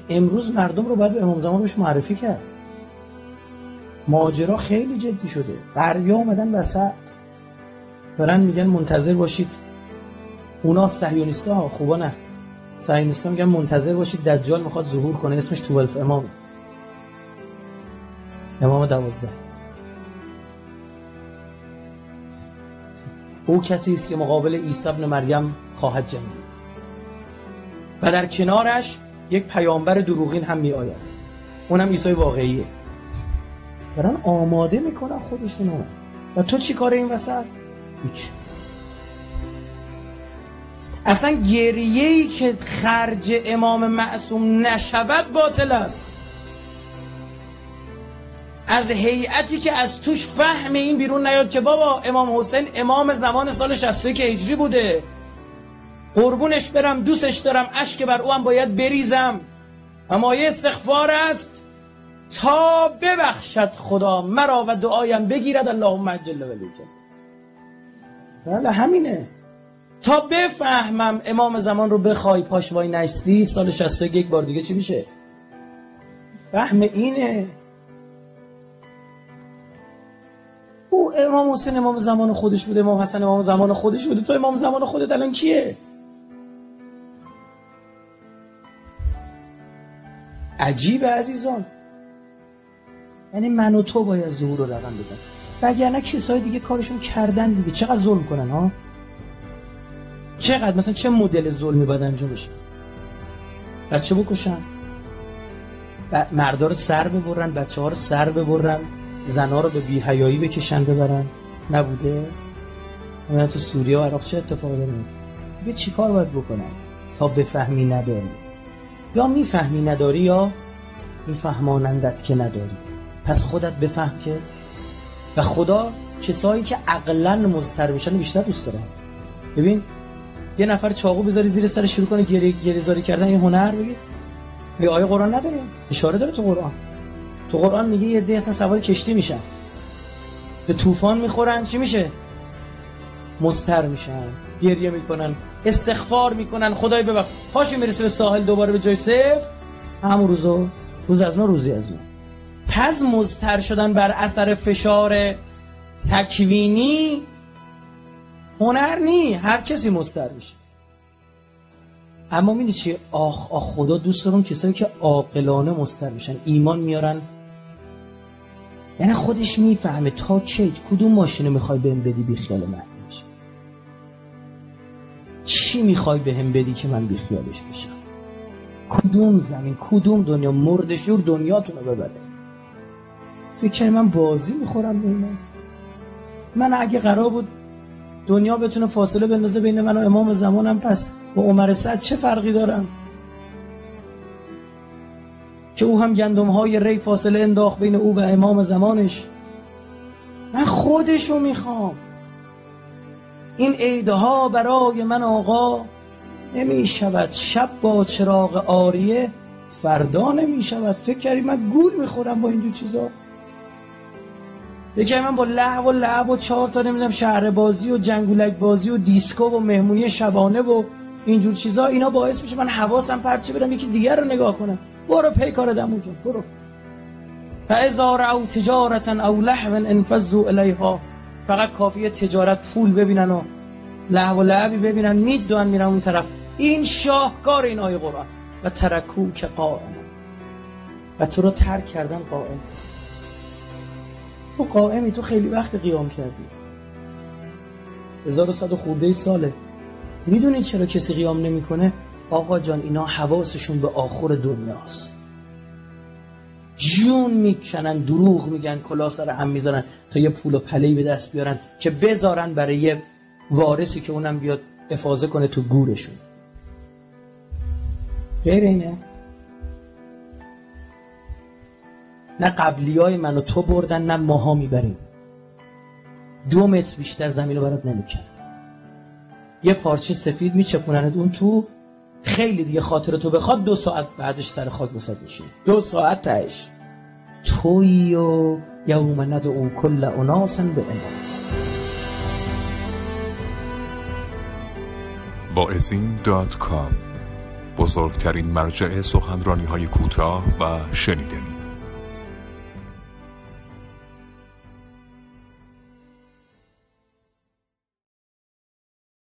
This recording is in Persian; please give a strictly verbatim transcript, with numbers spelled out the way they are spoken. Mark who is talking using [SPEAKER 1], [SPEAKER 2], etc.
[SPEAKER 1] امروز مردم رو باید به امام زمان روش معرفی کرد. ماجرا خیلی جدی شده. دریا اومدن وسط برن میگن منتظر باشید. اونا صهیونیستا ها، خوبا نه. صهیونیستا میگن منتظر باشید دجال میخواد ظهور کنه، اسمش توالف امام، امام دوازده. او کسی است که مقابل عیسی ابن مریم خواهد جنگید و در کنارش یک پیامبر دروغین هم می آید، اونم عیسی واقعیه. دارن آماده میکنن خودشونو. و تو چی کاره این وسط؟ هیچ. اصلا گریه‌ای که خرج امام معصوم نشود باطل است. از هیئتی که از توش فهم این بیرون نیاد که بابا امام حسین امام زمان سال شصت و یک هجری بوده، قربونش برم، دوستش دارم، اشک بر او هم باید بریزم، اما یه استغفار است تا ببخشد خدا مرا و دعایم بگیرد اللهم عجل ولیک. بله همینه. تا بفهمم امام زمان رو بخوای پاش وای نستی سال شصت و یک یک بار دیگه چی میشه؟ فهم اینه. او امام حسین امام زمان خودش بوده، امام حسن امام زمان خودش بوده، تو امام زمان خودت الان کیه؟ عجیبه عزیزان. یعنی من و تو باید ظهور رو رقم بزن، وگرنه کسای دیگه کارشون کردن دیگه. چقدر ظلم کنن ها، چقدر مثلا چه مدل ظلمی باید انجام بشه؟ بچه بکشن، مردا رو سر ببرن، بچه ها رو سر ببرن، زنا رو به بی‌حیایی بکشن ببرن، نبوده؟ من تو سوریه و عراق چه اتفاقی داره؟ دیگه چی کار باید بکنن تا بفهمی نداری؟ یا میفهمی نداری یا میفهمانندت که نداری. پس خودت بفهم که. و خدا کسایی که عقلاً مضطر میشن بیشتر دوست داره. ببین یه نفر چاقو بذاری زیر سر شروع کنه گریه گریزاری کردن، این هنر بگی؟ یه آیه قرآن نداره؟ اشاره داره تو قرآن. تو قرآن میگه یه عده اصلا سوار کشتی میشن، به طوفان میخورن، چی میشه؟ مضطر میشن، گریه میکنن، استغفار میکنن، خدای ببخش، پاشو میرسه به ساحل دوباره به جای صفر، همون روزو روز از اون روزی از اون. پس مضطر شدن بر اثر فشار تکوینی هنر نی، هر کسی مضطر میشه. اما میدونی چی؟ آخ آخ خدا دوست دارم کسایی که عاقلانه مضطر میشن، ایمان میارن. یعنی خودش میفهمه تا چه کدوم ماشینو میخوای بهم بدی بی خیال من بشه، چی میخوای بهم بدی که من بی خیالش بشم، کدوم زمین کدوم دنیا مردشور دنیاتونو ببره. فکر من بازی میخورم به اینا؟ من اگه قرار بود دنیا بتونه فاصله بندازه بین من و امام زمانم، پس با عمر سعد چه فرقی دارم که او هم گندم های ری فاصله انداخت بین او و امام زمانش؟ من خودشو میخوام. این عیدها برای من آقا نمی شود، شب با چراغ آریه فردا نمی شود. فکر کردی من گول میخورم با اینجور چیزا؟ فکر من با لهو و لعب و چهار تا نمیدونم شهر بازی و جنگولک بازی و دیسکو و مهمونی شبانه و اینجور چیزا اینا باعث میشه من حواسم پرت شه برم یکی دیگر رو نگاه کنم؟ برو پی کار دمو جون، برو. فاذا رأوا تجارة او لهوا انفضوا الیها. فقط کافیه تجارت پول ببینن و لهو و لعبی ببینن میدونن میرن اون طرف. این شاهکار این آیه قرآن. و ترکو که قائم، و تو رو ترک کردن قائم. تو قائمی، تو خیلی وقت قیام کردی، هزار و صد خورده ساله. میدونی چرا کسی قیام نمیکنه؟ آقا جان اینا حواسشون به آخر دنیاست، جون میکنن، دروغ میگن، کلا سر هم میذارن تا یه پول و پله‌ای به دست بیارن که بذارن برای یه وارثی که اونم بیاد افاضه کنه تو گورشون. غیر اینه؟ نه قبلیای من و تو بردن، نه ماها میبریم. دو متر بیشتر زمین رو برات نمیکنن. یه پارچه سفید میچپونند اون تو، خیلی دیگه خاطر تو بخواد دو ساعت بعدش سر خاک بسد میشی، دو ساعت تهش. توی و یوم ندعو کل اناس به امام.
[SPEAKER 2] واعظین دات کام بزرگترین مرجع سخنرانی های کوتاه و شنیدنی.